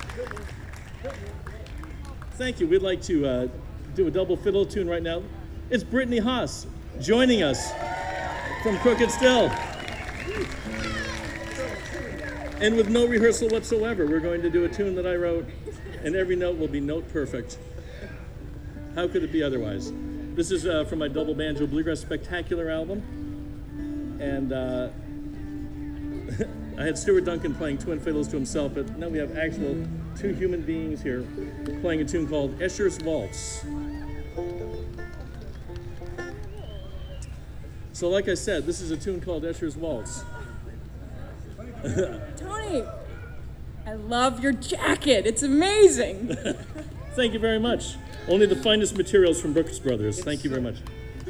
Thank you. We'd like to do a double fiddle tune right now. It's Brittany Haas joining us from Crooked Still. And with no rehearsal whatsoever, we're going to do a tune that I wrote, and every note will be note perfect. How could it be otherwise? This is from my Double Banjo Bluegrass Spectacular album. And I had Stuart Duncan playing twin fiddles to himself, but now we have actual two human beings here playing a tune called Escher's Waltz. So like I said, this is a tune called Escher's Waltz. Tony, I love your jacket. It's amazing. Thank you very much. Only the finest materials from Brooks Brothers. Thank you very much.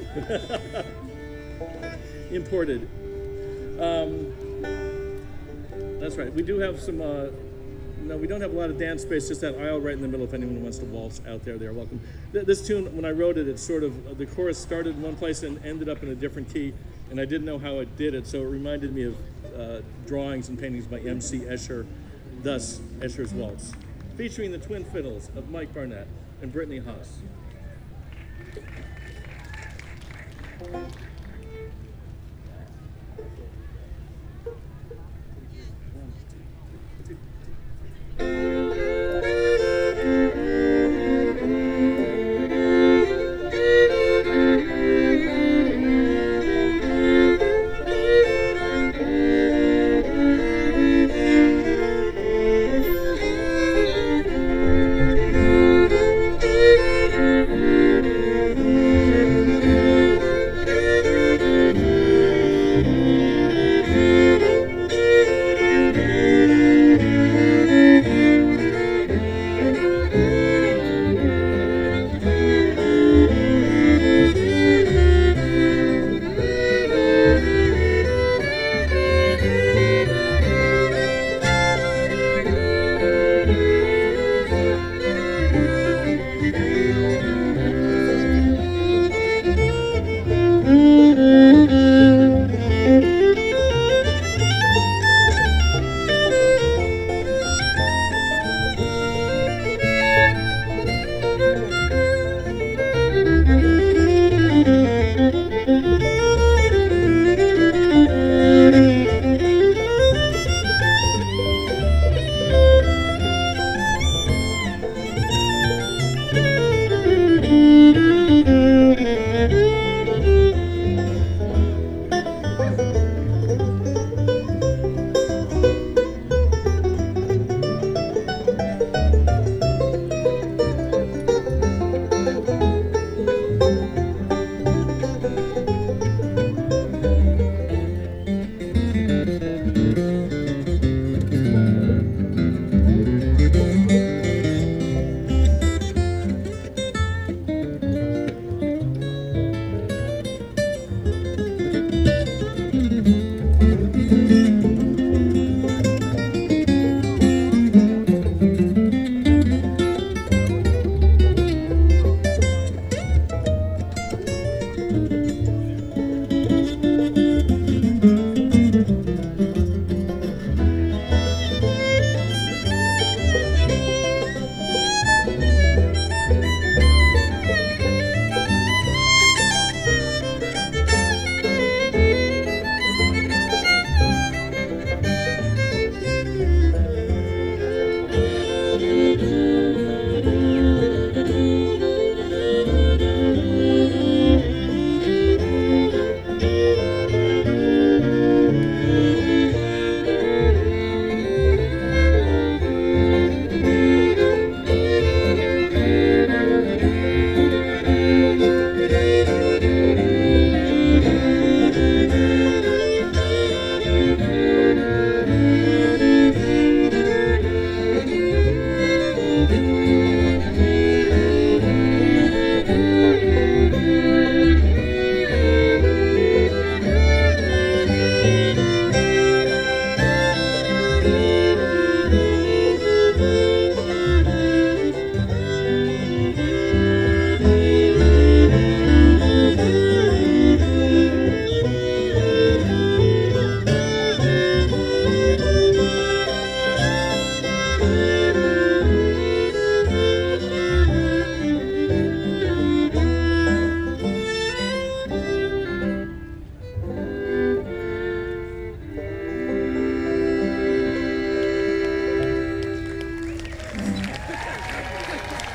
Imported. That's right. We do have some, no, we don't have a lot of dance space, just that aisle right in the middle. If anyone wants to waltz out there, they're welcome. This tune, when I wrote it, it's sort of, the chorus started in one place and ended up in a different key, and I didn't know how it did it, so it reminded me of drawings and paintings by M.C. Escher, thus Escher's Waltz, featuring the twin fiddles of Mike Barnett and Brittany Haas.